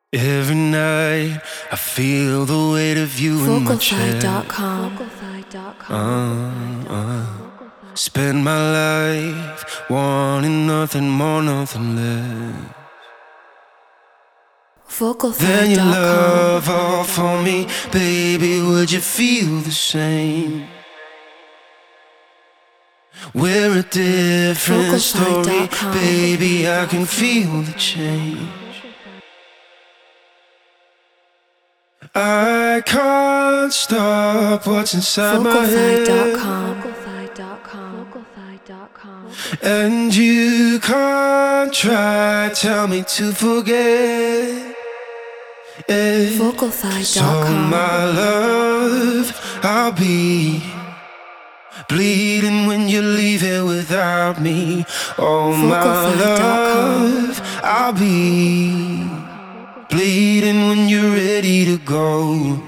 Every night I feel the weight of you in my chest. Spend my life wanting nothing more, nothing less. Then your love all for me, baby, would you feel the same? We're a different story, baby, I can feel the change. I can't stop what's inside my head, and you can't try tell me to forget it. So my love, I'll be bleeding when you leave here without me. Oh my love, I'll be bleeding when you're ready to go.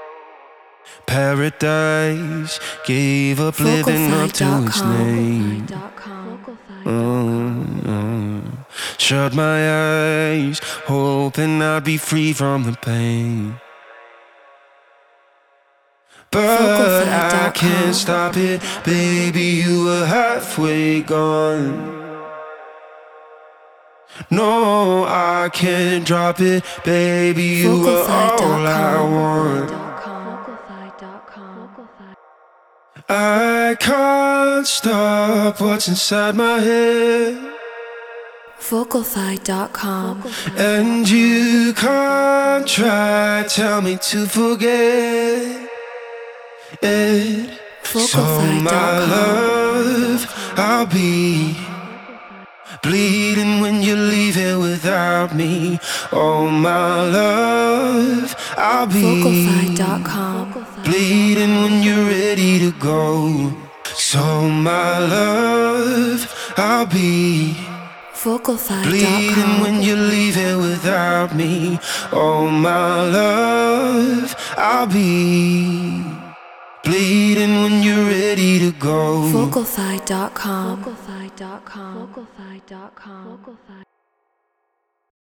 Paradise gave up living up to its name. Shut my eyes, hoping I'd be free from the pain. But I can't stop it, baby, you were halfway gone. No, I can't drop it, baby, you were all I want. I can't stop what's inside my head, Vocalfy.com. and you can't try tell me to forget it. So my love, I'll be bleeding when you leave here without me. Oh my love, I'll be bleeding when you're ready to go. So my love, I'll be bleeding when you leave here without me. Oh my love, I'll be bleeding when you're ready to go. Vocalfy.com.